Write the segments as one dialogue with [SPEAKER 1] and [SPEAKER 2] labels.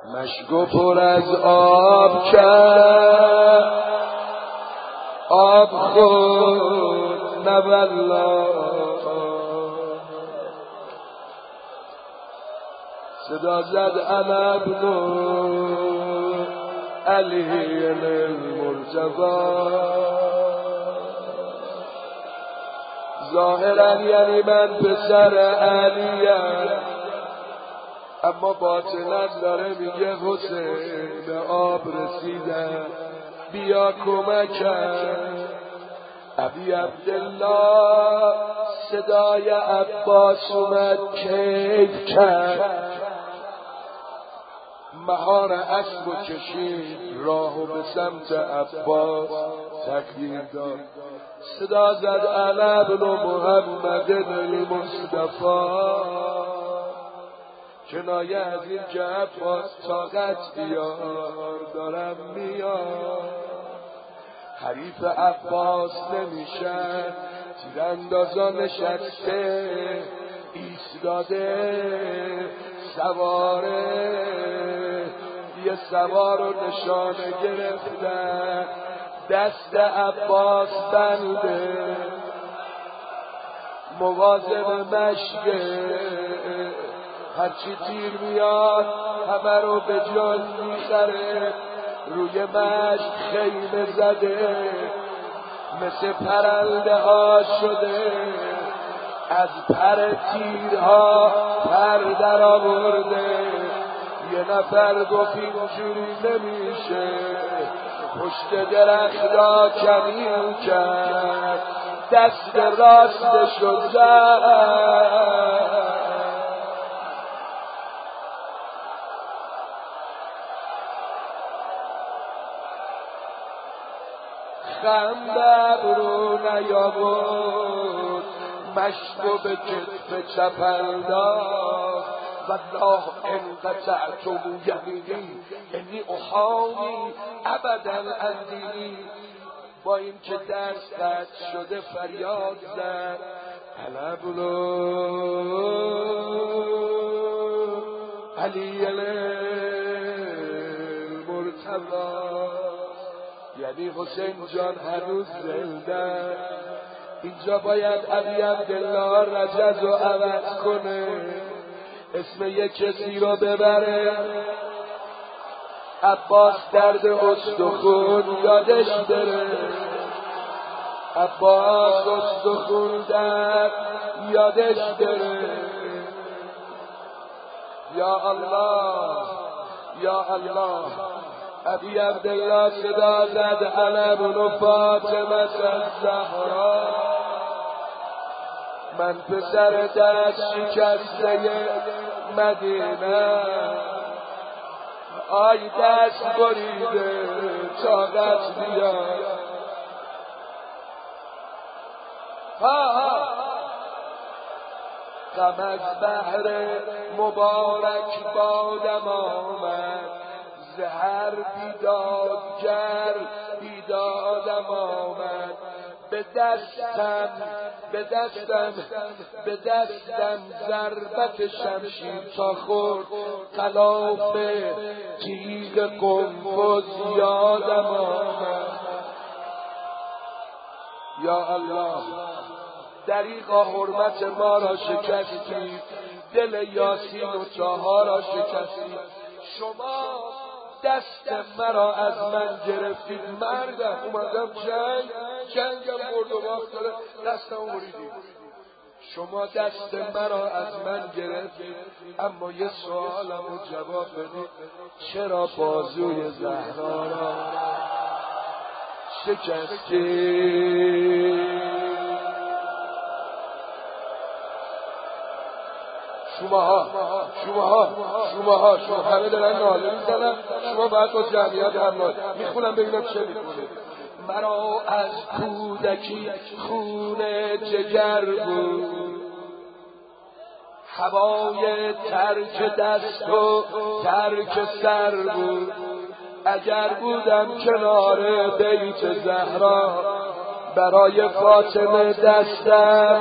[SPEAKER 1] مشکو پر از آب کرد، آب خود نه والله. صدا زد انا ابن علی المرتضی. ظاهرا یعنی من پسر علیم، اما باطنا داره میگه حسین به آب رسیدم بیا کمکم. ابی عبدالله صدای عباس اومد کیف کرد، مهار اسب و کشید راهو به سمت عباس تکبیر داد. صدا زد انا ابن محمد المصطفی، کنایه از این که عباس طاقت بیار دارم میاد. حریف عباس نمیشن، تیراندازا نشسته ایستاده، سواره یه سوار رو نشانه گرفتن، دست عباس بنده مواظب مشقه، هرچی تیر میاد همه رو به جل میخره، روی مشق خیمه زده، مثل پرنده ها شده، از پر تیرها پر در آورده. یه نفر گفت اینجوری نمیشه، پشت درختا کمین کرد، دست راستشو زد. خنده برو نیاورد، مشکو به کتف چپ انداخت. والله ان قطعت یمینی انی احامی ابدا اندینی. با این که دست قطع شده فریاد زد انا ابن علی المرتضی، یعنی حسین جان هنوز زنده. اینجا باید ابی عبدالله رجز رو عوض کنه، اسم یک کسی رو ببره. عباس درد استخون یادش بره، عباس استخون درد یادش بره. یا الله یا الله. ابی عبدالله صدا زد انا ابن فاطمه الزهرا، من پسر دست شکسته مدینه. آی دست بریده طاقت بیار. غم از بحر مبارک بادم آمد، زهر بیدادگر بیدادم آمد. به دستم ضربت شمشیر تا خورد، غلاف تیغ قنفذ یادم آمد. یا الله، دریغا حرمت ما را شکستی، دل یاسین و طه را شکستی. شما دست مرا از من گرفتید، مردم اومدم جنگم برد و باخت داره دستم بریدید. شما دست مرا از من گرفتید، اما یه سوالم رو جواب بدید، چرا بازوی زهرا را شکستید؟ شماها همه دارن ناله میزنن، شما باید با جمعیت هم میخونم ببینم چه میکنه. مرا از کودکی خون جگر بود، هوای ترک دست و ترک سر بود. اگر بودم کنار بیت زهرا، برای فاطمه دستم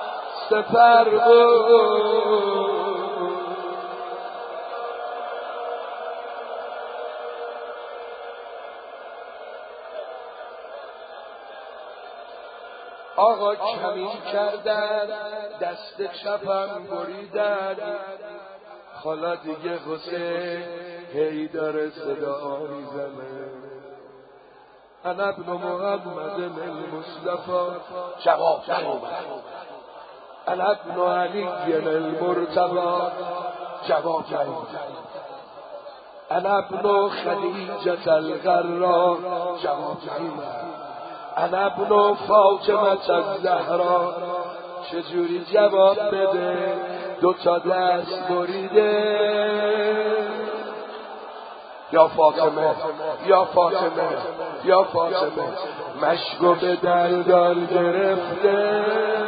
[SPEAKER 1] سپر بود. آقا کمین کردن، دست چپم بریدن، حالا دیگه حسین هی داره صدا میزنه انا ابن محمد المصطفى، جواب نیومد. انا ابن علی المرتضی، جواب نیومد. انا ابن خدیجة الغراء، جواب نیومد. انا ابن فاطمة الزهرا، چجوری جواب بده؟ دوتا دست بریده. یا فاطمه یا فاطمه یا فاطمه، مشکو به دلدال گرفته،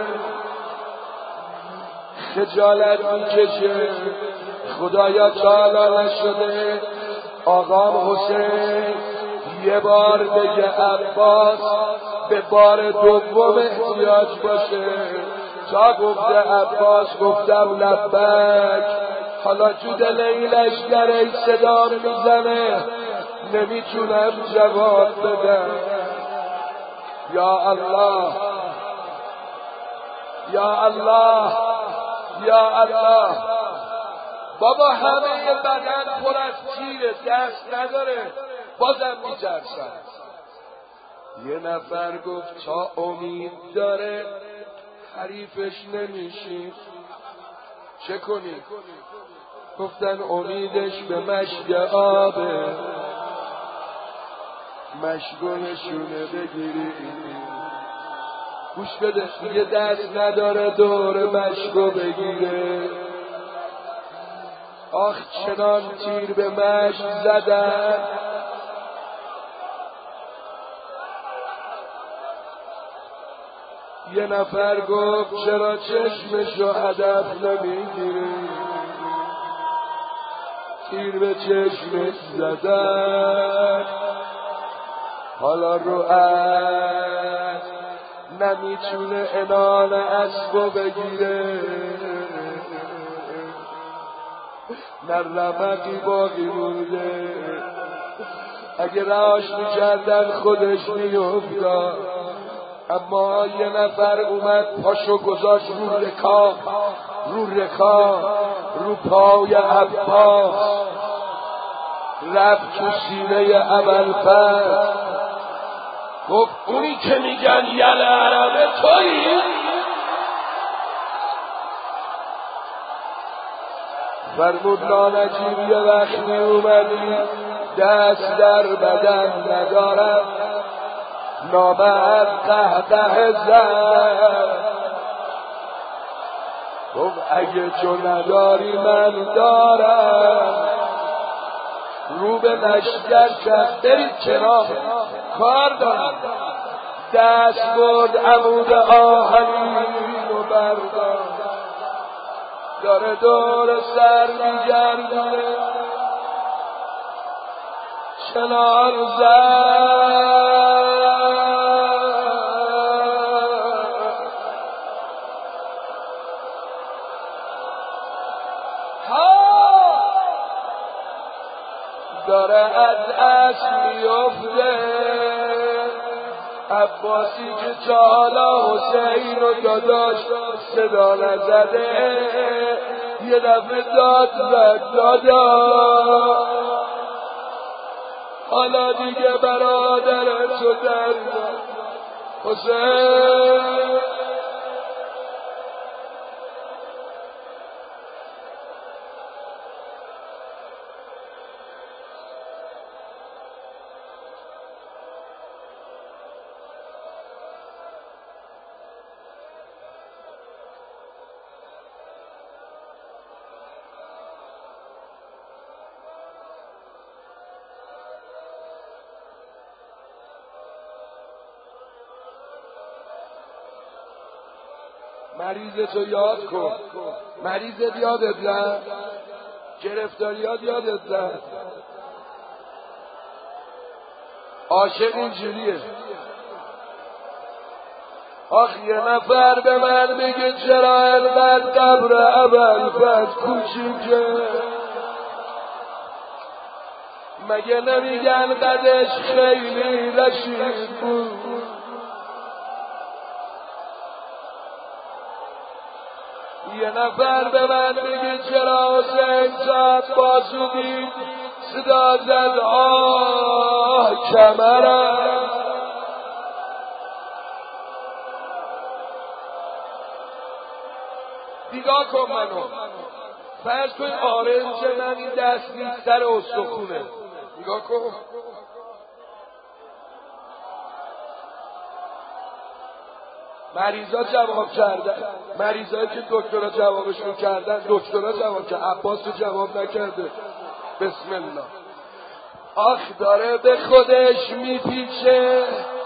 [SPEAKER 1] خجالت میکشه، خدایا تعالی نشده آقام حسین یه بار بگه عباس به بار دوم احتیاج باشه. تا گفته عباس گفتم لبک. حالا جود لیلش گره صدا میزنه، نمیتونم جواب بدم. یا الله یا الله یا الله. بابا همه بدن پر از تیره، دست نداره، بازم میترسن. یه نفر گفت تا امید داره حریفش نمیشی، چه کنی؟ گفتن امیدش به مشک آبه، مشکونشونه بگیری. گوش بده، دیگه دست نداره دور مشکو بگیره. آخ چنان تیر به مشک زدن، یه نفر گفت چرا چشمشو هدف نمیگیره؟ تیر به چشمش زدن، حالا رو اسب نمیتونه انان اسبو بگیره، نه رمقی باقی مونده. اگه رهاش میکردن خودش میافتاد، اما یه نفر اومد پاشو گذاشت رو رکاب رو پای عباس، رفت تو سینه ابوالفضل، گفت اونی که میگن یل عربه تویی؟ فرمود نانجیب یه وقتی اومدی دست در بدن ندارم، نامرد قهقه زد، گفت اگه تو نداری من دارم. رو به لشگر کرد برید کنار، کار دارم. دست برد عمود آهنین و بردار، داره دور سر میگردونه، چنار زد. داره از اسب میفته. عباسی که تا حالا حسین رو داداش صدا نزده، یه دفعه داد زد دادا، حالا دیگه برادرت رو در حسین. مریضتو یاد کن، مریضت یادت نه، گرفتاریات یادت نه. عاشق اینجوریه. آخ یه نفر به من میگه چرا اینقدر قبر ابوالفضل کوچیکه؟ مگه نمیگن قدش خیلی رشید بود؟ یه نفر به من میگه چرا حسین زاد بازودی صدا زد آه کمرم. نگاه کن منو، فرض کن آرنج من این دست نیست سر استخونه، نگاه کن. مریضا جواب کردن، مریضایی که دکترها جوابشون کردن، دکترها جواب کرد، عباس تو جواب نکرده. بسم الله. آخ داره به خودش میپیچه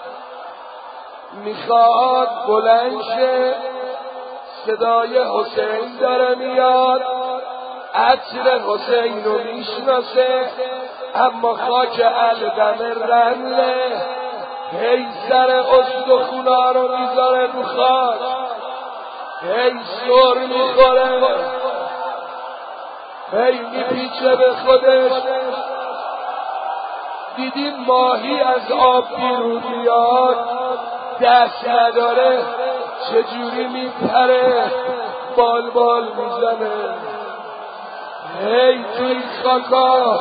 [SPEAKER 1] میخواد بلند شه، صدای حسین داره میاد، عطر حسین رو میشناسه، اما خاک الدم رمله، هی سر استخونا رو میذاره رو خاک، هی سر میخوره، هی میپیچه به خودش. دیدیم ماهی از آب بیرون میاد دست نداره چجوری میپره، بال بال میزنه. هی توی خاکا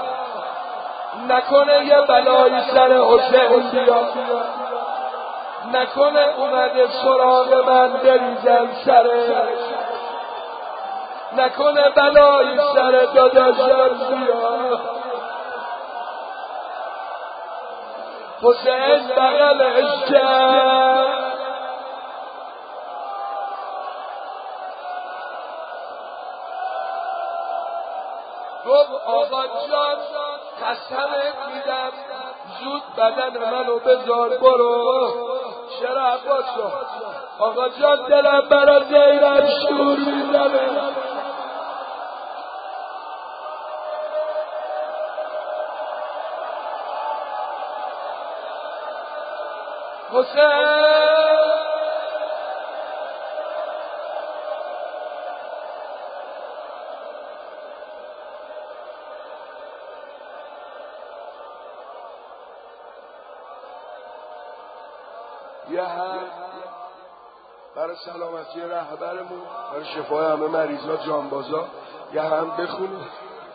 [SPEAKER 1] نکنه یه بلایی سر حسین بیاد، نکنه اومده سراغ من بریزم سره، نکنه بلایی سر داداشم بیاد. حسین بغلش کرد گفت آقا جان قسمت میدم زود بدن منو بذار برو. چرا عباس جان؟ آقا جان دلم برا زینب شور میزنه. حسین یه هم برای سلامتی رهبرمون، برای شفای همه مریضا جانبازا یه هم بخونیم.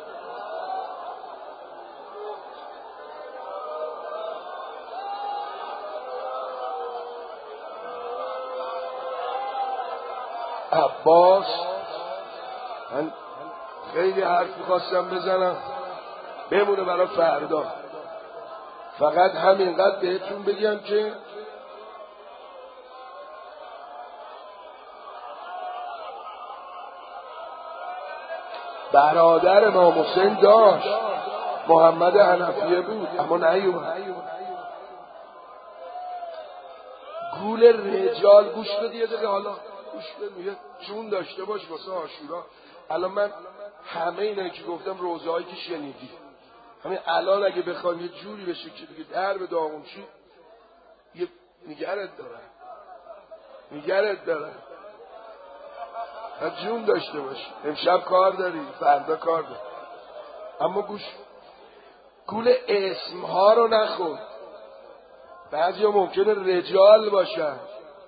[SPEAKER 1] عباس، من خیلی حرف می‌خواستم بزنم بمونه برای فردا، فقط همینقدر بهتون بگم که برادر امام حسین داشت، محمد حنفیه بود اما نیومد. گول رجال گوش بده یه دقیقه، حالا گوش بده، جون داشته باش واسه عاشورا. الان من همه اینا که گفتم روزهایی که شنیدی، همین الان اگه بخوام یه جوری بشه که دیگه در به داغون شی، یه نگرت دارن جون داشته باش. امشب کار داری، فردا کار داری، اما گوش، گول اسمها رو نخور. بعضی ها ممکنه رجال باشن.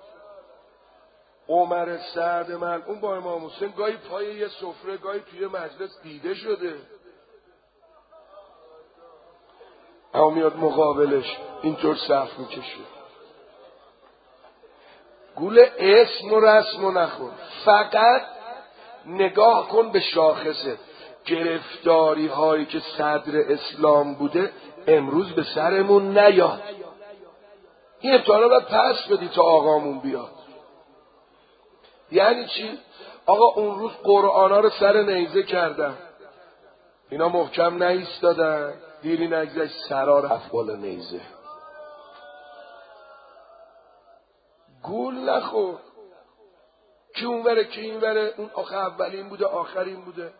[SPEAKER 1] عمر سعد من اون با امام حسین گاهی پای یه سفره، گاهی توی مجلس دیده شده، اما میاد مقابلش اینطور صف میکشه. گول اسم و رسم و نخور، فقط نگاه کن به شاخصه. گرفتاری هایی که صدر اسلام بوده امروز به سرمون نیاد. این امتحانا باید پس بدی تا آقامون بیاد. یعنی چی؟ آقا اون روز قرآنا رو سر نیزه کردن، اینا محکم نایستادن، دیری نگذشت سرار افبال نیزه. گول نخور که اون بره که این بره، اون آخه اولین بوده آخرین بوده.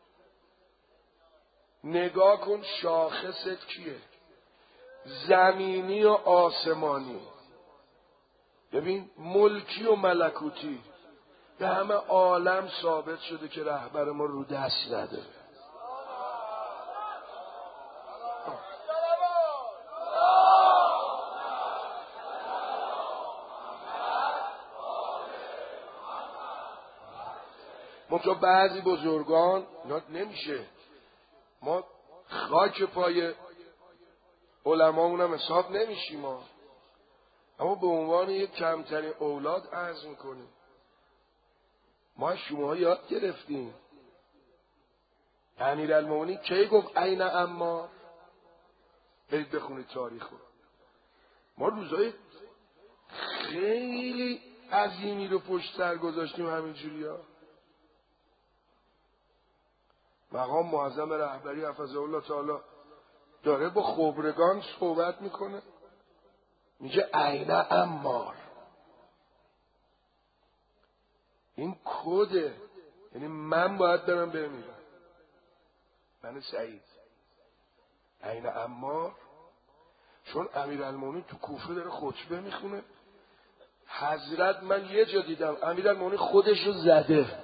[SPEAKER 1] نگاه کن شاخصت کیه، زمینی و آسمانی. ببین ملکی و ملکوتی به همه عالم ثابت شده که رهبر ما رو دست نداره. منتها بعضی بزرگان اینا نمیشه، ما خاک پای علمامون هم حساب نمیشیم ما، اما به عنوان یک کمترین اولاد عرض میکنیم ما از شما یاد گرفتیم. امیرالمومنین کی گفت عین عمار؟ برید بخونید تاریخو. ما روزای خیلی عظیمی رو پشت سر گذاشتیم همینجوری ها. مقام معظم رهبری حفظه الله تعالی داره با خبرگان صحبت میکنه، میگه عین عمار. این کده، یعنی من باید برم بمیرم، من سعید. عین عمار. چون امیرالمومنین تو کوفه داره خطبه میخونه، حضرت من یه جا دیدم امیرالمومنین خودشو زده.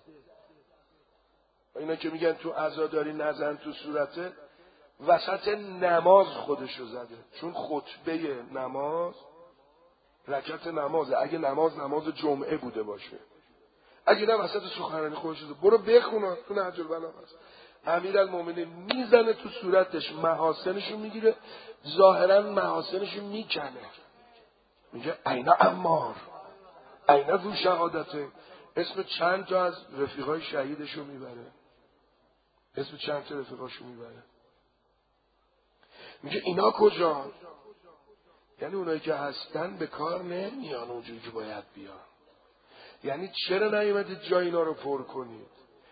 [SPEAKER 1] اینا که میگن تو عزاداری نزن تو صورته، وسط نماز خودشو زده. چون خطبه نماز رکعت نمازه، اگه نماز جمعه بوده باشه، اگه نه وسط سخنرانی خودشو زده. برو بخونه تو نهج البلاغه هست. امیرالمومنین میزنه تو صورتش، محاسنشو میگیره، ظاهرا محاسنشو میکنه، میگه عین عمار، عین ذو شهادته. اسم چند تا از رفیقای شهیدشو میبره، اسم چند تا رفیقاشو میبره. میگه اینا کجا؟ یعنی اونایی که هستن به کار نمیان اونجوری که باید بیان. یعنی چرا نیومدید جای اینا رو پر کنید؟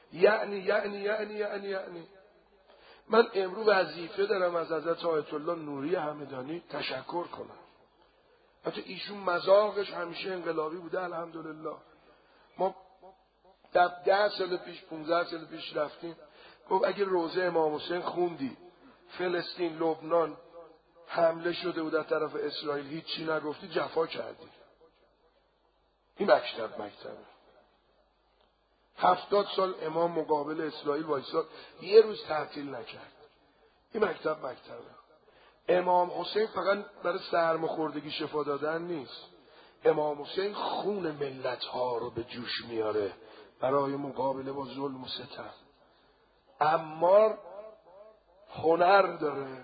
[SPEAKER 1] یعنی من امروز وظیفه دارم از حضرت آیت الله نوری همدانی تشکر کنم. حتی ایشون مذاقش همیشه انقلابی بوده الحمدلله. ما 10 سال پیش 15 سال پیش رفتیم، گفت اگه روزه امام حسین خوندی فلسطین لبنان حمله شده بود از طرف اسرائیل هیچی نگفتی جفا کردی. این مکتبه 70 سال امام مقابل اسرائیل وایساد، یه روز تعطیل نکرد. این مکتبه امام حسین فقط برای سرماخوردگی شفا دادن نیست، امام حسین خون ملت ها رو به جوش میاره برای مقابله با ظلم و ستم. عمار هنر داره.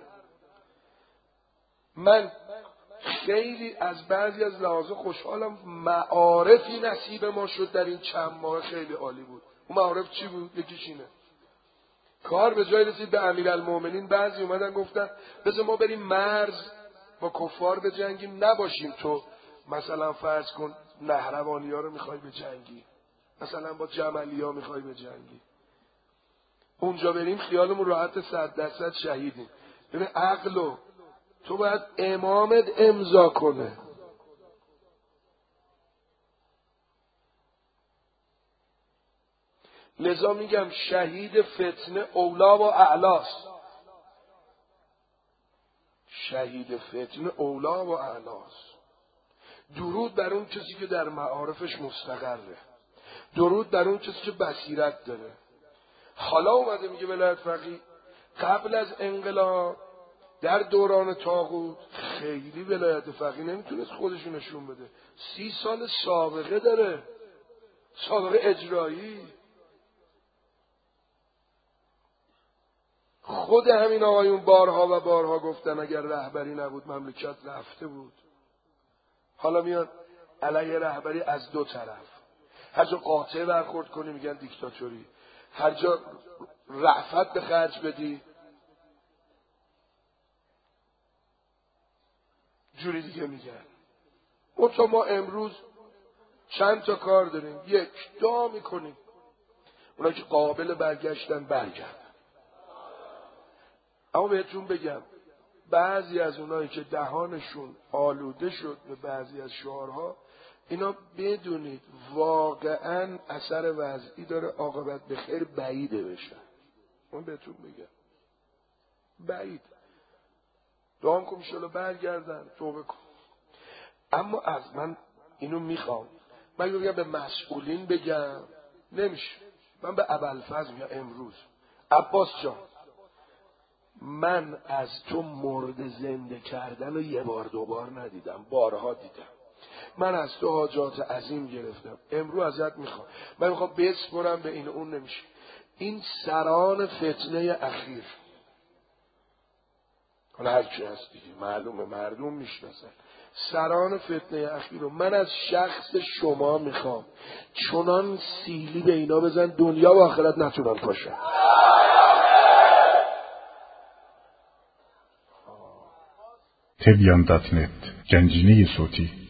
[SPEAKER 1] من خیلی از بعضی از لحاظ خوشحالم، معارفی نصیب ما شد در این چند ماه، خیلی عالی بود. اون معارف چی بود؟ یکیش اینه، کار به جای رسید به امیرالمومنین بعضی اومدن گفتن بذار ما بریم مرز با کفار بجنگیم، نباشیم تو مثلا فرض کن نهروانی ها رو میخوای بجنگی، مثلا با جملی ها میخوای بجنگی، اونجا بریم خیالمون راحت 100% شهیدیم. ببین عقلو تو باید امامت امضا کنه. لذا میگم شهید فتنه اولا و اعلاست. شهید فتنه اولا و اعلاست. درود بر اون کسی که در معارفش مستقره، درود بر اون کسی که بصیرت داره. حالا اومده میگه ولایت فقیه قبل از انقلاب در دوران طاغوت خیلی ولایت فقیه نمیتونست خودشو نشون بده. 30 سال سابقه داره، سابقه اجرایی. خود همین آقایون بارها و بارها گفتن اگر رهبری نبود مملکت رفته بود. حالا میاد علیه رهبری از دو طرف، هر جا قاطع برخورد کنی میگن دیکتاتوری، هر جا رأفت به خرج بدی جوری دیگه میگن. منتها ما امروز چند تا کار داریم، یک دعا میکنیم اونا که قابل برگشتن برگردن. اما بهتون بگم بعضی از اونایی که دهانشون آلوده شد به بعضی از شعارها، اینا بدونید واقعا اثر وضعی داره، عاقبت به خیر بعیده بشن. من بهتون بگم بعید. دعا کن انشالله برگردن، توبه کن. اما از من اینو میخوام، من بگم به مسئولین بگم نمیشه. من به ابوالفضل میگم امروز عباس جان، من از تو مرد زنده کردن رو 1 بار 2 بار ندیدم، بارها دیدم. من از تو حاجات عظیم گرفتم، امروز ازت میخوام، من میخوام بسپرم به این اون. نمیشه. این سران فتنه اخیر، حالا هرچی هست دیگه معلومه، مردم میشناسن. سران فتنه اخیر رو من از شخص شما میخوام چنان سیلی به اینا بزن دنیا و آخرت نتونن پاشن.
[SPEAKER 2] تبیان.net گنجینه صوتی